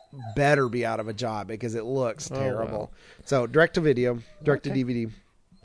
better be out of a job because it looks Oh, terrible. wow. So direct to video, direct to Okay. D V D.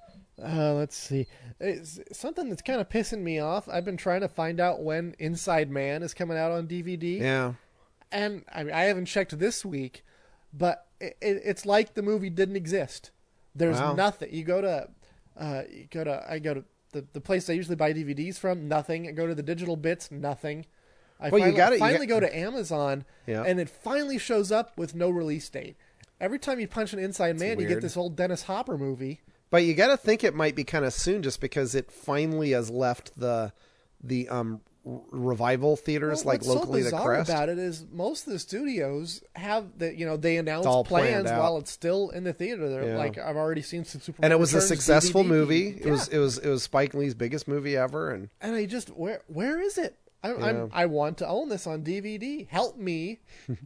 Uh, let's see. It's something that's kind of pissing me off. I've been trying to find out when Inside Man is coming out on D V D. Yeah. And I mean, I haven't checked this week, but it, it, it's like the movie didn't exist. There's Wow. nothing. You go to, uh, you go to, I go to the, the place I usually buy D V Ds from, nothing. I go to the Digital Bits, nothing. I Well, you finally, gotta- you finally got- go to Amazon, Yeah. and it finally shows up with no release date. Every time you punch an Inside Man, you get weird. this old Dennis Hopper movie. But you got to think it might be kind of soon, just because it finally has left the the um r- revival theaters Well, like what's locally. so The bizarre Crest. about it is most of the studios have the you know they announce all plans planned out. while it's still in the theater. They're Yeah. like I've already seen some Superman And it was a Returns successful D V D. movie. It Yeah. was it was it was Spike Lee's biggest movie ever, and and I just where where is it? I, Yeah. I'm I want to own this on D V D. Help me.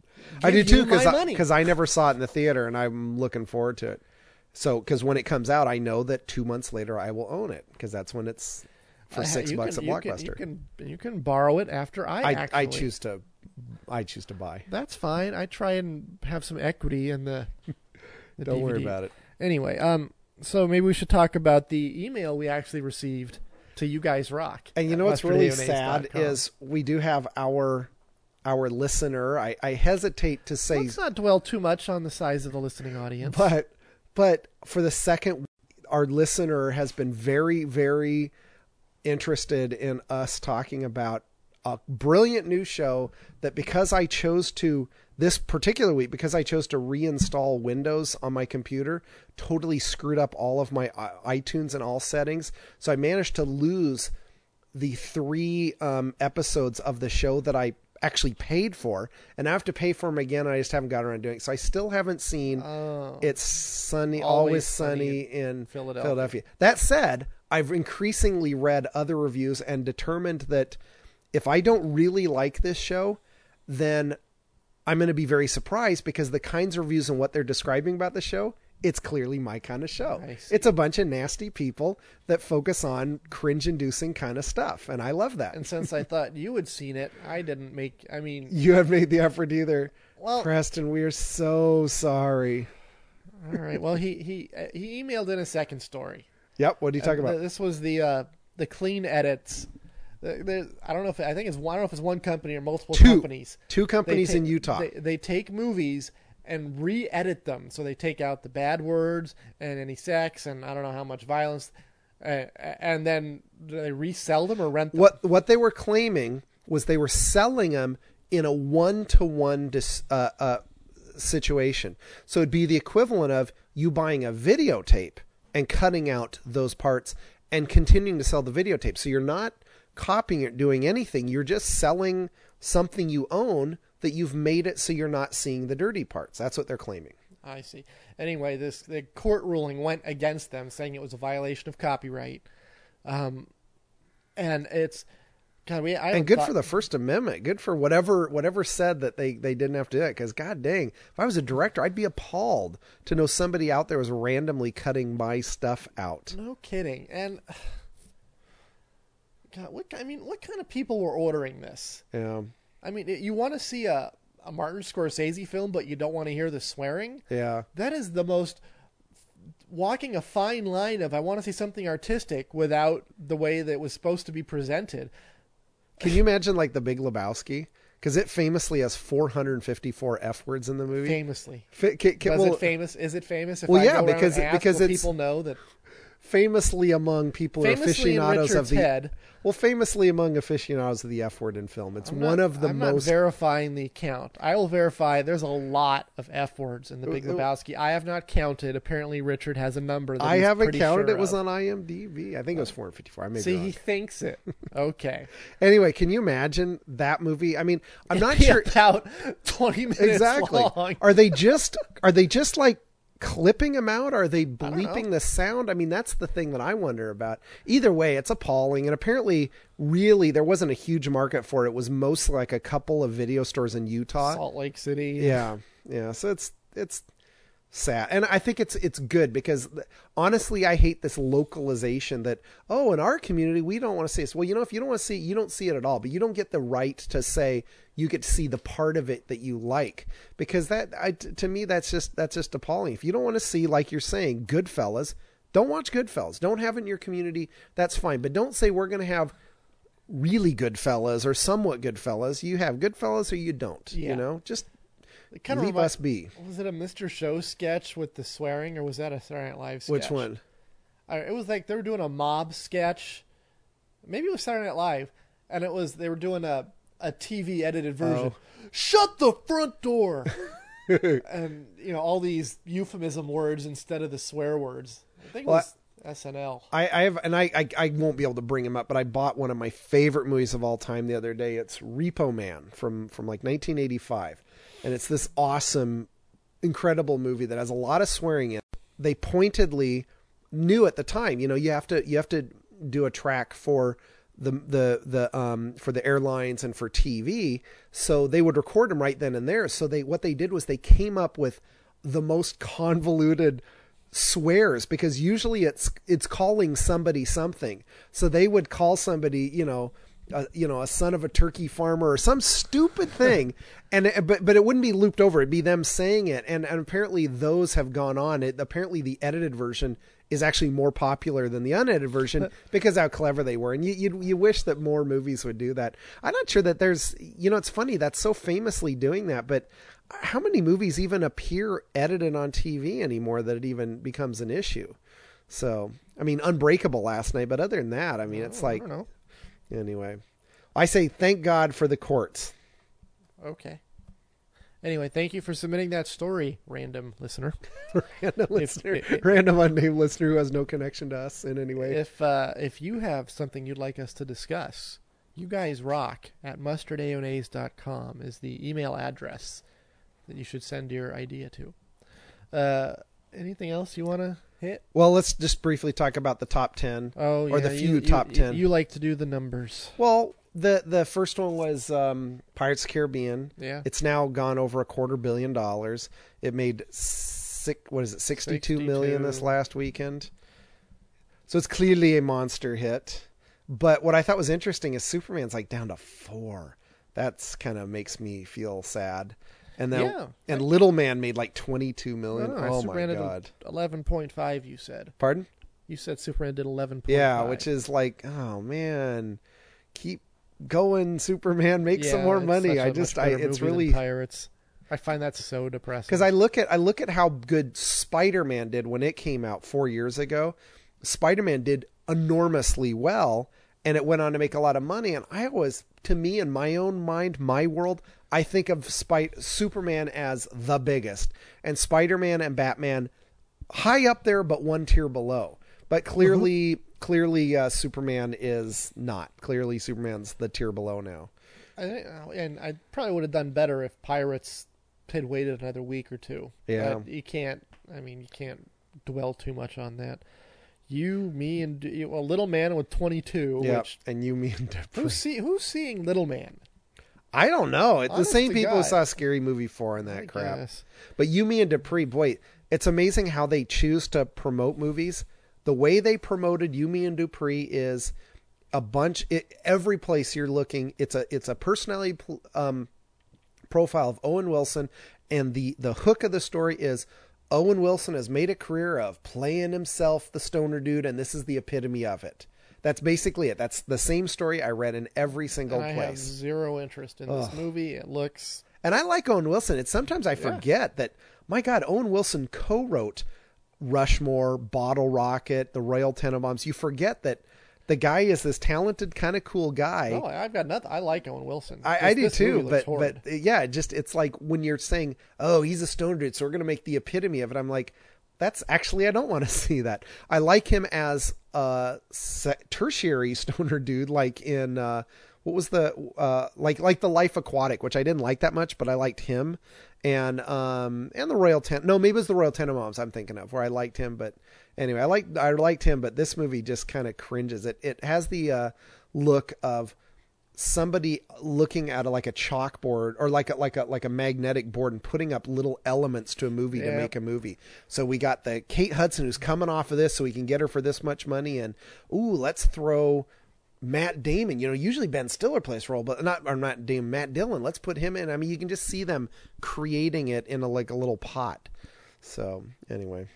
I do give too you because my money. because I, never saw it in the theater, and I'm looking forward to it. So because when it comes out, I know that two months later I will own it because that's when it's for I- six you bucks can- at you Blockbuster. Can, you can you can borrow it after I I actually. I choose to I choose to buy. That's fine. I try and have some equity in the. the Don't D V D. worry about it. Anyway, um, so maybe we should talk about the email we actually received to You Guys Rock. And you at know what's really muster day sad dot com. is we do have our our listener. I, I hesitate to say, Let's not dwell too much on the size of the listening audience. but but for the second, our listener has been very very interested in us talking about a brilliant new show that because I chose to this particular week because I chose to reinstall Windows on my computer totally screwed up all of my i- iTunes and all settings, so I managed to lose the three um, episodes of the show that I actually paid for, and I have to pay for them again. And I just haven't got around to doing it, so I still haven't seen Oh. It's Sunny, Always Always, Sunny Sunny in Philadelphia. Philadelphia. That said, I've increasingly read other reviews and determined that if I don't really like this show, then I'm going to be very surprised because the kinds of reviews and what they're describing about the show, it's clearly my kind of show. I see. It's a bunch of nasty people that focus on cringe-inducing kind of stuff, and I love that. And since I thought you had seen it, I didn't make. I mean, You have made the effort either. Well- Preston, we are so sorry. all right. Well, he he uh, he emailed in a second story. Yep, what are you talking Uh, about? This was the uh, the clean edits. The, the, I don't know if I think it's one. I don't know if it's one company or multiple Two. companies. Two companies They ta- in Utah. They, they take movies and re-edit them, so they take out the bad words and any sex and I don't know how much violence, uh, and then do they resell them or rent them? What what they were claiming was they were selling them in a one-to-one dis, uh, uh, situation. So it'd be the equivalent of you buying a videotape and cutting out those parts and continuing to sell the videotape. So you're not copying it, doing anything. You're just selling something you own that you've made it so you're not seeing the dirty parts. That's what they're claiming. I see. Anyway, this the court ruling went against them, saying it was a violation of copyright. Um, and it's God, we I And good thought- for the First Amendment. Good for whatever whatever said that they, they didn't have to do it. Because God dang, if I was a director, I'd be appalled to know somebody out there was randomly cutting my stuff out. No kidding. And God, what I mean, what kind of people were ordering this? Yeah, I mean, you want to see a, a Martin Scorsese film, but you don't want to hear the swearing? yeah. That is the most walking a fine line of I want to see something artistic without the way that it was supposed to be presented. Can you imagine like The Big Lebowski? Because it famously has four hundred fifty-four F words in the movie. Famously. Fa- ca- ca- Was well, it famous? Is it famous? If Well, I yeah, go around because- and ask, because will it's- people know that famously among people who are famously in aficionados of Richard's the head. well, famously among aficionados of the F word in film. It's I'm one not- of the I'm most. not verifying the count. I will verify. There's a lot of F words in The Big Uh, uh, Lebowski. I have not counted. Apparently, Richard has a number. That I he's haven't pretty counted. sure It was of. on IMDb. I think it was four hundred fifty-four. I may See, be he wrong. thinks it. Okay. Anyway, can you imagine that movie? I mean, I'm not It'd be sure about twenty minutes exactly. long. Are they just are they just like clipping them out? Are they don't know. bleeping the sound? I mean, that's the thing that I wonder about. Either way, it's appalling. And apparently, really, there wasn't a huge market for it. It was mostly like a couple of video stores in Utah. Salt Lake City. Yeah, yeah. So it's it's sad. And I think it's it's good because honestly, I hate this localization that, oh, in our community, we don't want to see this. Well, you know, if you don't want to see it, you don't see it at all. But you don't get the right to say you get to see the part of it that you like, because that, I, to me, that's just that's just appalling. If you don't want to see, like you're saying, Goodfellas, don't watch Goodfellas. Don't have it in your community. That's fine. But don't say we're going to have really good fellas or somewhat good fellas. You have good fellas or you don't. Yeah. You know, just It kind of leave remi- us be. Was it a Mister Show sketch with the swearing, or was that a Saturday Night Live sketch? Which one? Uh, it was like they were doing a mob sketch. Maybe it was Saturday Night Live, and it was they were doing a a T V edited version. Oh. Shut the front door, and you know all these euphemism words instead of the swear words. I think it Well, was S N L. I, I have, and I, I, I won't be able to bring him up, but I bought one of my favorite movies of all time the other day. It's Repo Man from, from like nineteen eighty-five. And it's this awesome, incredible movie that has a lot of swearing in it. They pointedly knew at the time, you know, you have to, you have to do a track for the, the, the, um, for the airlines and for T V. So they would record them right then and there. So they, what they did was they came up with the most convoluted swears, because usually it's it's calling somebody something. So they would call somebody, you know, uh, you know, a son of a turkey farmer or some stupid thing, and it, but but it wouldn't be looped over. It'd be them saying it, and, and apparently those have gone on. It apparently the edited version is actually more popular than the unedited version because how clever they were. And you you you wish that more movies would do that. I'm not sure that there's, you know, it's funny that's so famously doing that, but how many movies even appear edited on T V anymore that it even becomes an issue? So, I mean, Unbreakable last night, but other than that, I mean, it's Oh, I like, don't know. anyway, I say thank God for the courts. Okay. Anyway, thank you for submitting that story, random listener. Random listener, if, if, random unnamed listener who has no connection to us in any way. If uh, if you have something you'd like us to discuss, you guys rock at mustard aonays dot com is the email address that you should send your idea to. Uh, anything else you want to hit? Well, let's just briefly talk about the top ten. Oh, or yeah, the few you, top you, ten. You like to do the numbers. Well, the the first one was um, Pirates of the Caribbean. Yeah. It's now gone over a quarter billion dollars. It made six, what is it, sixty-two million this last weekend. So it's clearly a monster hit. But what I thought was interesting is Superman's like down to four. That's kind of makes me feel sad. And then Yeah. and Little Man made like twenty-two million. No, no, Oh Superman my did god. eleven point five, you said. Pardon? You said Superman did eleven point five. Yeah, which is like, oh man, keep going, Superman, make some Yeah, more it's money. such I a just, much I, better it's movie than really Pirates. I find that so depressing. because I look at I look at how good Spider-Man did when it came out four years ago. Spider-Man did enormously well, and it went on to make a lot of money. And I was, to me, in my own mind, my world, I think of Spy- Superman as the biggest, and Spider-Man and Batman high up there, but one tier below. But clearly, mm-hmm. clearly, uh, Superman is not. Clearly, Superman's the tier below now. I, and I probably would have done better if Pirates had waited another week or two. Yeah, but you can't. I mean, you can't dwell too much on that. You, me, and well, Little Man with twenty-two. Yeah, which, and you, me, and Dupree. who's see who's seeing Little Man? I don't know. It's the Honest same to people God. who saw Scary Movie four and that I crap. guess. But you, me, and Dupree, boy, it's amazing how they choose to promote movies. The way they promoted You, Me, and Dupree is a bunch. It, every place you're looking, it's a it's a personality um, profile of Owen Wilson, and the the hook of the story is Owen Wilson has made a career of playing himself, the stoner dude, and this is the epitome of it. That's basically it. That's the same story I read in every single And I place. have zero interest in this Ugh. movie. It looks. And I like Owen Wilson. It's sometimes I forget that, my God, Owen Wilson co-wrote Rushmore, Bottle Rocket, The Royal Tenenbaums. You forget that the guy is this talented, kind of cool guy. No, I've got nothing. I like Owen Wilson. I, This- I do this too, movie looks but horrid. but yeah, just it's like when you're saying, "Oh, he's a stoner dude," so we're going to make the epitome of it. I'm like, that's actually I don't want to see that. I like him as a se- tertiary stoner dude, like in uh, what was the uh, like like the Life Aquatic, which I didn't like that much, but I liked him, and um and the Royal Ten. No, maybe it was the Royal Tenenbaums I'm thinking of, where I liked him, but anyway, I like I liked him, but this movie just kind of cringes. It it has the uh, look of somebody looking at a, like a chalkboard or like a, like a like a magnetic board and putting up little elements to a movie Yeah. to make a movie. So we got the Kate Hudson who's coming off of this, so we can get her for this much money, and ooh, let's throw Matt Damon. You know, usually Ben Stiller plays role, but not or not Damon, Matt Dillon. Let's put him in. I mean, you can just see them creating it in a like a little pot. So anyway.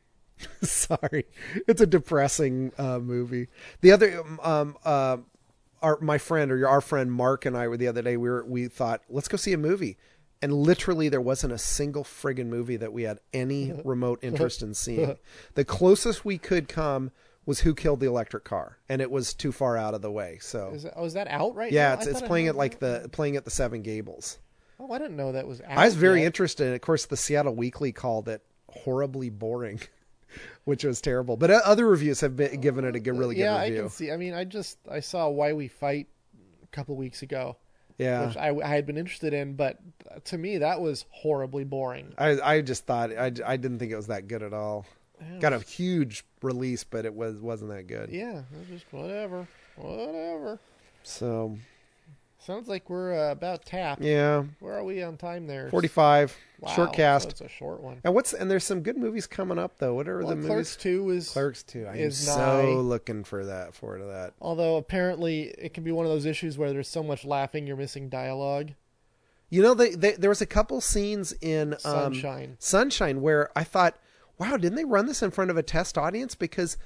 Sorry, it's a depressing uh, movie. The other, um, uh, our my friend or our friend Mark and I were the other day. We were we thought let's go see a movie, and literally there wasn't a single friggin' movie that we had any remote interest in seeing. The closest we could come was Who Killed the Electric Car, and it was too far out of the way. So Is that, oh, is that out right yeah, now? it's I it's thought it playing had- at like the playing at the Seven Gables. Oh, I didn't know that was out. I was very yet. interested. Of course, the Seattle Weekly called it horribly boring. Which was terrible, but other reviews have been given it a good, really good yeah, review. I can see. I mean, I just I saw Why We Fight a couple of weeks ago, Yeah, which I, I had been interested in, but to me that was horribly boring. I I just thought I, I didn't think it was that good at all. Yeah, Got a huge release, but it was wasn't that good. Yeah, it was just whatever, whatever. So Sounds like we're uh, about tapped. yeah, Where are we on time there? forty-five Wow, short cast. So it's a short one. And what's and there's some good movies coming up though. What are Well, the Clerks movies? two is Clerks two. I'm is so nigh. looking for that forward to that. Although apparently it can be one of those issues where there's so much laughing you're missing dialogue. You know, they, they there was a couple scenes in um, Sunshine. Sunshine where I thought, wow, didn't they run this in front of a test audience? Because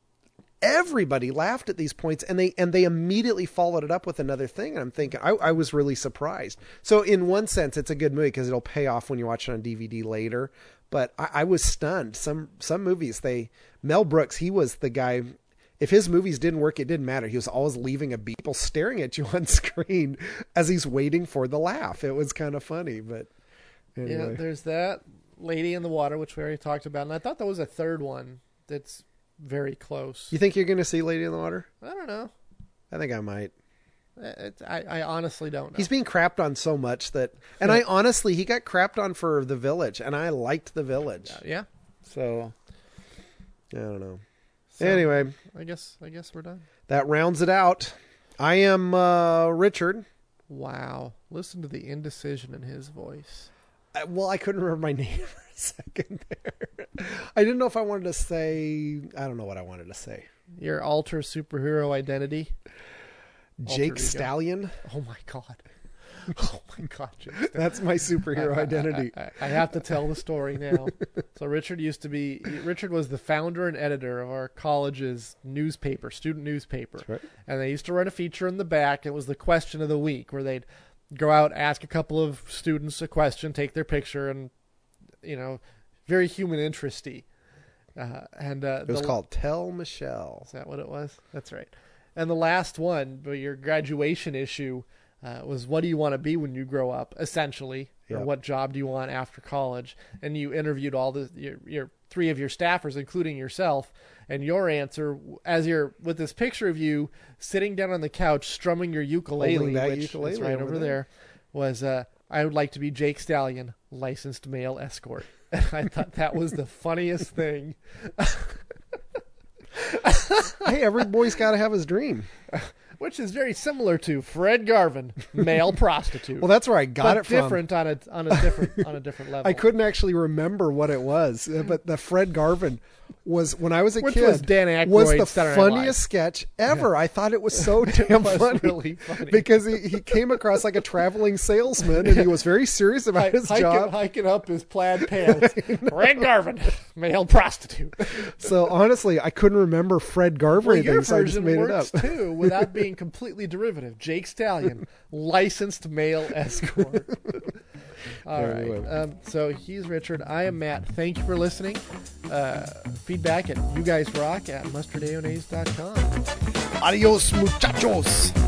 everybody laughed at these points, and they and they immediately followed it up with another thing. And I'm thinking, I, I was really surprised. So in one sense, it's a good movie because it'll pay off when you watch it on D V D later. But I, I was stunned. Some some movies, they Mel Brooks, he was the guy. If his movies didn't work, it didn't matter. He was always leaving a beat, people staring at you on screen as he's waiting for the laugh. It was kind of funny, but anyway. Yeah, there's that Lady in the Water, which we already talked about, and I thought there was a third one that's very close. You think you're going to see Lady in the Water? I don't know. I think I might. It's, I, I honestly don't know. He's being crapped on so much that, and I honestly, he got crapped on for The Village, and I liked The Village. yeah. So, I don't know. So, Anyway, I guess I guess we're done. that rounds it out. I am uh, Richard. Wow, listen to the indecision in his voice. I, well, I couldn't remember my name for a second there. I didn't know if I wanted to say, I don't know what I wanted to say. Your alter superhero identity. Jake ego. Stallion. Oh my god. Oh my god, Jake. That's my superhero identity. I, I, I have to tell the story now. So Richard used to be Richard was the founder and editor of our college's newspaper, student newspaper. That's right. And they used to run a feature in the back. It was the question of the week, where they'd go out, ask a couple of students a question, take their picture, and you know, very human interesty. Uh, and uh, It was the, called Tell Michelle. Is that what it was? That's right. And the last one, but your graduation issue, uh, was what do you want to be when you grow up, essentially, or Yep. what job do you want after college? And you interviewed all the your, your three of your staffers, including yourself, and your answer, as you're with this picture of you sitting down on the couch strumming your ukulele, Holding that which ukulele is right over over there, there. was uh, I would like to be Jake Stallion, licensed male escort. And I thought that was the funniest thing. Hey, every boy's got to have his dream. Which is very similar to Fred Garvin, male prostitute. Well, that's where I got but it from. different on a on a different on a different level. I couldn't actually remember what it was, uh, but the Fred Garvin was when I was a Which kid. was Dan Aykroyd's was the Saturday Night Live. funniest sketch ever. I thought it was so damn was funny, really funny. because he, he came across like a traveling salesman, and he was very serious about Hi- his hiking, job. hiking up his plaid pants. Fred Garvin, male prostitute. So honestly, I couldn't remember Fred Garvin or Well, anything, your so I just version made it up. works too, without being completely derivative. Jake Stallion, licensed male escort. All right. Anyway. Um, so he's Richard. I am Matt. Thank you for listening. Uh, feedback at you guys rock at mustardayonays dot com. Adios, muchachos.